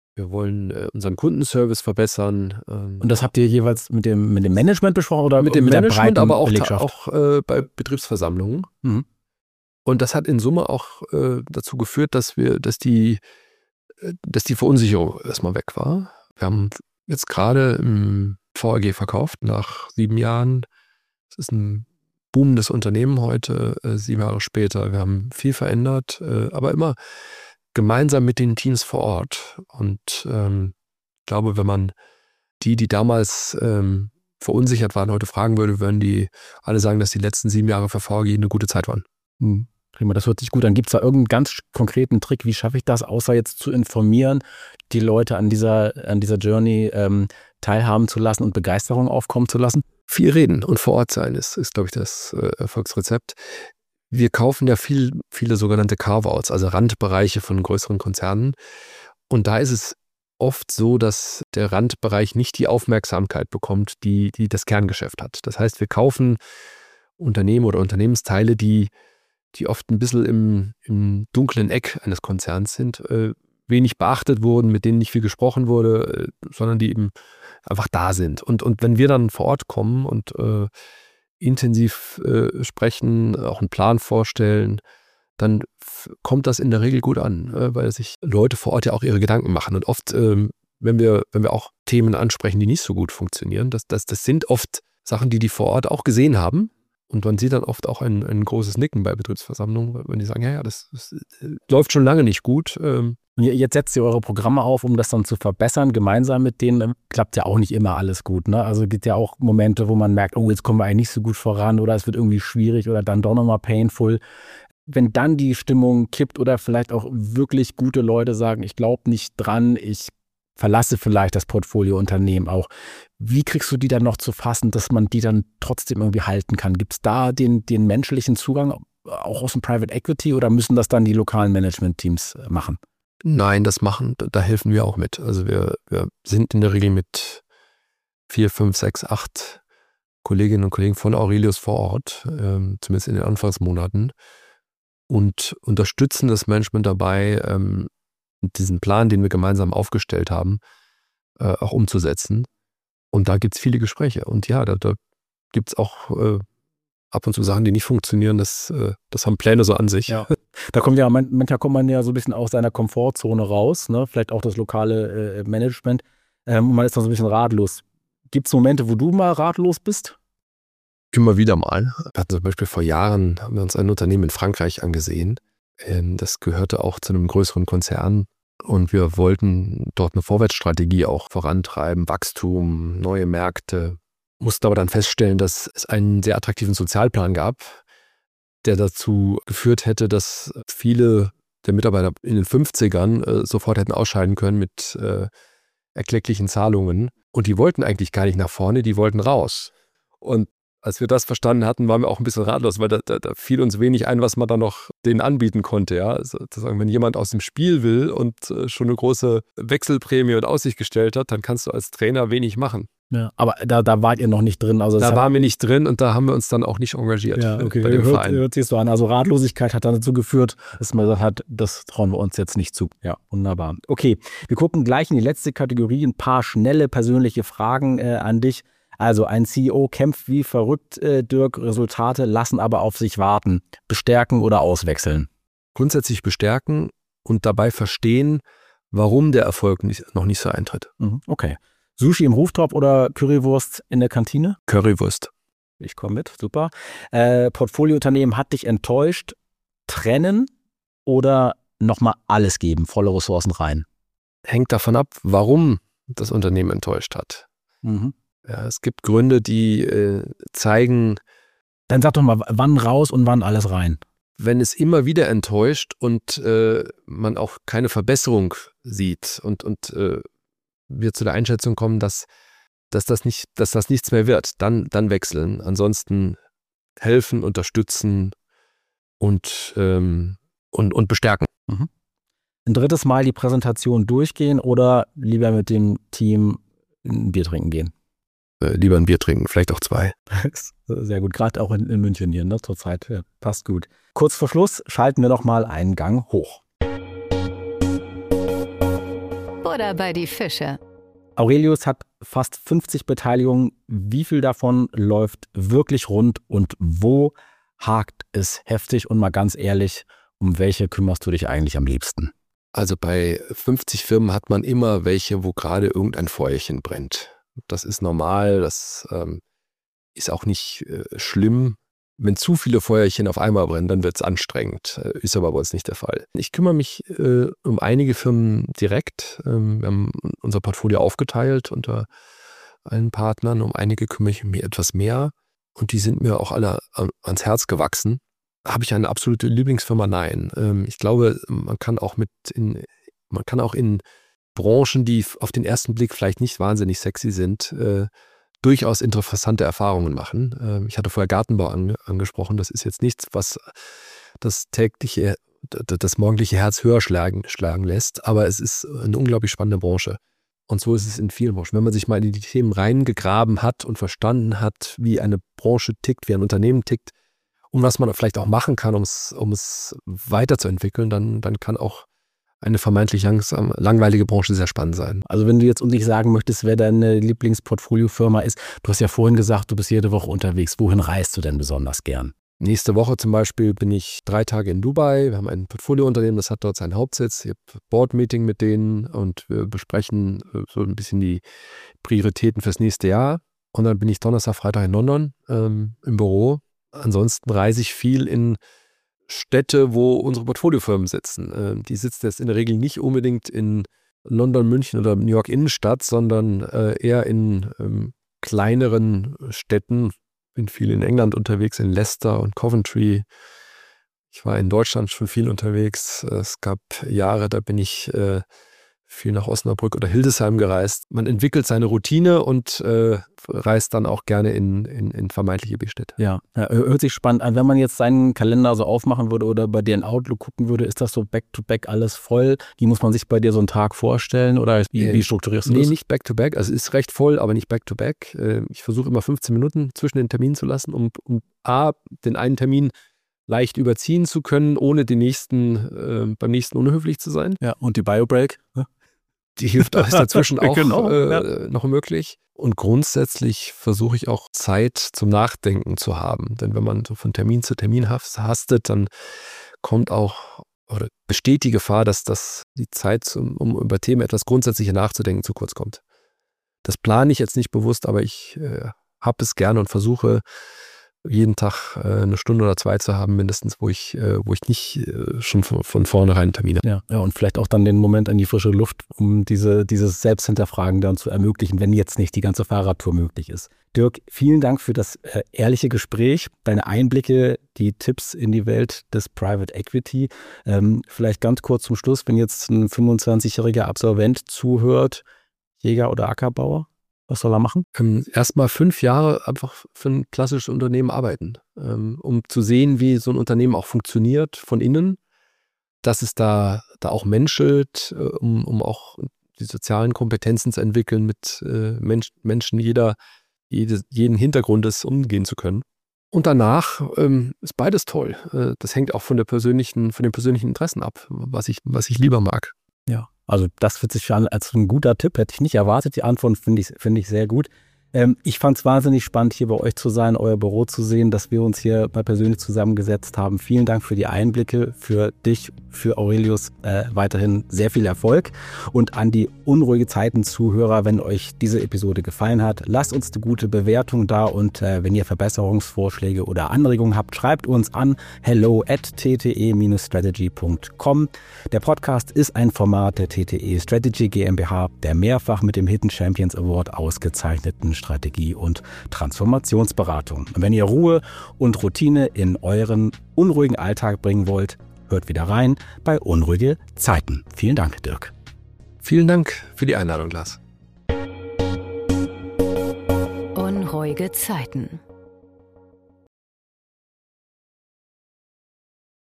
Wir wollen äh, unseren Kundenservice verbessern. Ähm, Und das habt ihr jeweils mit dem, mit dem Management besprochen oder mit dem mit Management, der breiten aber auch, Belegschaft? auch äh, bei Betriebsversammlungen. Mhm. Und das hat in Summe auch äh, dazu geführt, dass wir, dass die, äh, dass die Verunsicherung erstmal weg war. Wir haben jetzt gerade im V A G verkauft nach sieben Jahren. Es ist ein boomendes Unternehmen heute, äh, sieben Jahre später. Wir haben viel verändert, äh, aber immer gemeinsam mit den Teams vor Ort. Und ähm, ich glaube, wenn man die, die damals ähm, verunsichert waren, heute fragen würde, würden die alle sagen, dass die letzten sieben Jahre für V A G eine gute Zeit waren. Hm. Prima, das hört sich gut an. Gibt es da irgendeinen ganz konkreten Trick? Wie schaffe ich das, außer jetzt zu informieren, die Leute an dieser, an dieser Journey ähm, teilhaben zu lassen und Begeisterung aufkommen zu lassen? Viel reden und vor Ort sein ist, ist glaube ich, das äh, Erfolgsrezept. Wir kaufen ja viel, viele sogenannte Carve-outs, also Randbereiche von größeren Konzernen. Und da ist es oft so, dass der Randbereich nicht die Aufmerksamkeit bekommt, die, die das Kerngeschäft hat. Das heißt, wir kaufen Unternehmen oder Unternehmensteile, die, die oft ein bisschen im, im dunklen Eck eines Konzerns sind, äh, wenig beachtet wurden, mit denen nicht viel gesprochen wurde, äh, sondern die eben einfach da sind. Und, und wenn wir dann vor Ort kommen und äh, intensiv äh, sprechen, auch einen Plan vorstellen, dann f- kommt das in der Regel gut an, äh, weil sich Leute vor Ort ja auch ihre Gedanken machen. Und oft, ähm, wenn wir, wenn wir auch Themen ansprechen, die nicht so gut funktionieren, das, das, das sind oft Sachen, die die vor Ort auch gesehen haben. Und man sieht dann oft auch ein, ein großes Nicken bei Betriebsversammlungen, wenn die sagen, ja, ja, das, das äh, läuft schon lange nicht gut. Ähm, Und jetzt setzt ihr eure Programme auf, um das dann zu verbessern, gemeinsam mit denen. Klappt ja auch nicht immer alles gut, ne? Also gibt ja auch Momente, wo man merkt, oh, jetzt kommen wir eigentlich nicht so gut voran oder es wird irgendwie schwierig oder dann doch nochmal painful. Wenn dann die Stimmung kippt oder vielleicht auch wirklich gute Leute sagen, ich glaube nicht dran, ich verlasse vielleicht das Portfoliounternehmen auch. Wie kriegst du die dann noch zu fassen, dass man die dann trotzdem irgendwie halten kann? Gibt es da den, den menschlichen Zugang auch aus dem Private Equity oder müssen das dann die lokalen Management-Teams machen? Nein, das machen, da, da helfen wir auch mit. Also wir, wir sind in der Regel mit vier, fünf, sechs, acht Kolleginnen und Kollegen von Aurelius vor Ort, ähm, zumindest in den Anfangsmonaten, und unterstützen das Management dabei, ähm, diesen Plan, den wir gemeinsam aufgestellt haben, äh, auch umzusetzen. Und da gibt es viele Gespräche. Und ja, da, da gibt es auch äh, ab und zu Sachen, die nicht funktionieren. Das, äh, das haben Pläne so an sich. Ja. Da kommt ja, manchmal kommt man ja so ein bisschen aus seiner Komfortzone raus, ne? Vielleicht auch das lokale äh, Management. Ähm, und man ist dann so ein bisschen ratlos. Gibt es Momente, wo du mal ratlos bist? Immer wieder mal. Wir hatten zum Beispiel vor Jahren, haben wir uns ein Unternehmen in Frankreich angesehen. Ähm, das gehörte auch zu einem größeren Konzern. Und wir wollten dort eine Vorwärtsstrategie auch vorantreiben, Wachstum, neue Märkte. Mussten aber dann feststellen, dass es einen sehr attraktiven Sozialplan gab, der dazu geführt hätte, dass viele der Mitarbeiter in den fünfzigern äh, sofort hätten ausscheiden können mit äh, erklecklichen Zahlungen. Und die wollten eigentlich gar nicht nach vorne, die wollten raus. Und als wir das verstanden hatten, waren wir auch ein bisschen ratlos, weil da, da, da fiel uns wenig ein, was man da noch denen anbieten konnte. Ja? Also, wenn jemand aus dem Spiel will und äh, schon eine große Wechselprämie in Aussicht gestellt hat, dann kannst du als Trainer wenig machen. Ja, aber da, da wart ihr noch nicht drin. Also da waren wir nicht drin und da haben wir uns dann auch nicht engagiert. Ja, okay, bei dem hört, Verein. hört sich so an. Also Ratlosigkeit hat dann dazu geführt, dass man gesagt hat, das trauen wir uns jetzt nicht zu. Ja, wunderbar. Okay, wir gucken gleich in die letzte Kategorie. Ein paar schnelle persönliche Fragen äh, an dich. Also ein C E O kämpft wie verrückt, äh, Dirk, Resultate lassen aber auf sich warten. Bestärken oder auswechseln? Grundsätzlich bestärken und dabei verstehen, warum der Erfolg nicht, noch nicht so eintritt. Mhm, okay. Sushi im Rooftop oder Currywurst in der Kantine? Currywurst. Ich komme mit, super. Äh, Portfoliounternehmen hat dich enttäuscht. Trennen oder nochmal alles geben, volle Ressourcen rein? Hängt davon ab, warum das Unternehmen enttäuscht hat. Mhm. Ja, es gibt Gründe, die äh, zeigen. Dann sag doch mal, wann raus und wann alles rein? Wenn es immer wieder enttäuscht und äh, man auch keine Verbesserung sieht und, und äh, wir zu der Einschätzung kommen, dass, dass, das nicht, dass das nichts mehr wird, dann, dann wechseln. Ansonsten helfen, unterstützen und, ähm, und, und bestärken. Mhm. Ein drittes Mal die Präsentation durchgehen oder lieber mit dem Team ein Bier trinken gehen? Äh, lieber ein Bier trinken, vielleicht auch zwei. Sehr gut, gerade auch in, in München hier, ne, zurzeit. Ja, passt gut. Kurz vor Schluss schalten wir noch mal einen Gang hoch. Butter bei die Fische. Aurelius hat fast fünfzig Beteiligungen. Wie viel davon läuft wirklich rund und wo hakt es heftig? Und mal ganz ehrlich, um welche kümmerst du dich eigentlich am liebsten? Also bei fünfzig Firmen hat man immer welche, wo gerade irgendein Feuerchen brennt. Das ist normal, das ähm, ist auch nicht äh, schlimm. Wenn zu viele Feuerchen auf einmal brennen, dann wird es anstrengend. Ist aber bei uns nicht der Fall. Ich kümmere mich äh, um einige Firmen direkt. Ähm, wir haben unser Portfolio aufgeteilt unter allen Partnern. Um einige kümmere ich mich etwas mehr. Und die sind mir auch alle an, ans Herz gewachsen. Habe ich eine absolute Lieblingsfirma? Nein. Ähm, ich glaube, man kann auch mit in, man kann auch in Branchen, die auf den ersten Blick vielleicht nicht wahnsinnig sexy sind, äh, durchaus interessante Erfahrungen machen. Ich hatte vorher Gartenbau ange- angesprochen. Das ist jetzt nichts, was das tägliche, das morgendliche Herz höher schlagen, schlagen lässt, aber es ist eine unglaublich spannende Branche. Und so ist es in vielen Branchen. Wenn man sich mal in die Themen reingegraben hat und verstanden hat, wie eine Branche tickt, wie ein Unternehmen tickt und was man vielleicht auch machen kann, um es, um es weiterzuentwickeln, dann, dann kann auch eine vermeintlich langsam, langweilige Branche sehr spannend sein. Also wenn du jetzt uns nicht sagen möchtest, wer deine Lieblingsportfoliofirma ist, du hast ja vorhin gesagt, du bist jede Woche unterwegs. Wohin reist du denn besonders gern? Nächste Woche zum Beispiel bin ich drei Tage in Dubai. Wir haben ein Portfoliounternehmen, das hat dort seinen Hauptsitz. Ich habe Board-Meeting mit denen und wir besprechen so ein bisschen die Prioritäten fürs nächste Jahr. Und dann bin ich Donnerstag, Freitag in London ähm, im Büro. Ansonsten reise ich viel in Städte, wo unsere Portfoliofirmen sitzen. Äh, die sitzen jetzt in der Regel nicht unbedingt in London, München oder New York Innenstadt, sondern äh, eher in ähm, kleineren Städten. Bin viel in England unterwegs, in Leicester und Coventry. Ich war in Deutschland schon viel unterwegs. Es gab Jahre, da bin ich äh, viel nach Osnabrück oder Hildesheim gereist. Man entwickelt seine Routine und äh, reist dann auch gerne in, in, in vermeintliche B-Städte. Ja, hört sich spannend an. Wenn man jetzt seinen Kalender so aufmachen würde oder bei dir in Outlook gucken würde, ist das so back-to-back alles voll? Wie muss man sich bei dir so einen Tag vorstellen oder wie, äh, wie strukturierst du nee, das? Nee, nicht back-to-back. Also es ist recht voll, aber nicht back-to-back. Ich versuche immer fünfzehn Minuten zwischen den Terminen zu lassen, um, um A, den einen Termin leicht überziehen zu können, ohne den nächsten, äh, beim nächsten unhöflich zu sein. Ja, und die Bio-Break? Die hilft ist dazwischen auch genau, äh, ja. noch möglich. Und grundsätzlich versuche ich auch Zeit zum Nachdenken zu haben. Denn wenn man so von Termin zu Termin hastet, dann kommt auch oder besteht die Gefahr, dass das die Zeit, zum, um über Themen etwas Grundsätzlicher nachzudenken, zu kurz kommt. Das plane ich jetzt nicht bewusst, aber ich äh, habe es gerne und versuche, jeden Tag äh, eine Stunde oder zwei zu haben, mindestens, wo ich, äh, wo ich nicht äh, schon von, von vornherein Termine habe. Ja, ja, und vielleicht auch dann den Moment an die frische Luft, um diese, dieses Selbsthinterfragen dann zu ermöglichen, wenn jetzt nicht die ganze Fahrradtour möglich ist. Dirk, vielen Dank für das äh, ehrliche Gespräch, deine Einblicke, die Tipps in die Welt des Private Equity. Ähm, vielleicht ganz kurz zum Schluss, wenn jetzt ein fünfundzwanzigjähriger Absolvent zuhört, Jäger oder Ackerbauer, was soll er machen? Ähm, Erstmal fünf Jahre einfach für ein klassisches Unternehmen arbeiten, ähm, um zu sehen, wie so ein Unternehmen auch funktioniert von innen, dass es da, da auch menschelt, äh, um, um auch die sozialen Kompetenzen zu entwickeln, mit äh, Mensch, Menschen jeder, jede, jeden Hintergrundes umgehen zu können. Und danach ähm, ist beides toll. Äh, das hängt auch von der persönlichen, von den persönlichen Interessen ab, was ich, was ich lieber mag. Ja, also das wird sich an als ein guter Tipp, hätte ich nicht erwartet. Die Antwort finde ich, finde ich sehr gut. Ähm, ich fand es wahnsinnig spannend, hier bei euch zu sein, euer Büro zu sehen, dass wir uns hier mal persönlich zusammengesetzt haben. Vielen Dank für die Einblicke, für dich, für Aurelius äh, weiterhin sehr viel Erfolg. Und an die unruhige Zeiten-Zuhörer, wenn euch diese Episode gefallen hat, lasst uns eine gute Bewertung da und äh, wenn ihr Verbesserungsvorschläge oder Anregungen habt, schreibt uns an hello at t t e strategy punkt com. Der Podcast ist ein Format der T T E Strategy GmbH, der mehrfach mit dem Hidden Champions Award ausgezeichneten Strategie- und Transformationsberatung. Und wenn ihr Ruhe und Routine in euren unruhigen Alltag bringen wollt, hört wieder rein bei Unruhige Zeiten. Vielen Dank, Dirk. Vielen Dank für die Einladung, Lars. Unruhige Zeiten.